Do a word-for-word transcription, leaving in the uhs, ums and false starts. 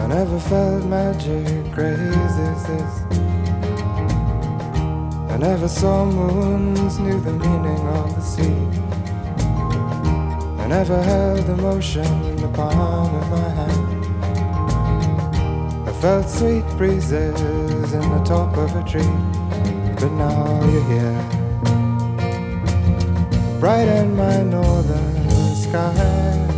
I never felt magic crazy as this. I never saw moons, knew the meaning of the sea. I never held emotion in the palm of my hand. I felt sweet breezes in the top of a tree. But now you're here, bright in my northern sky.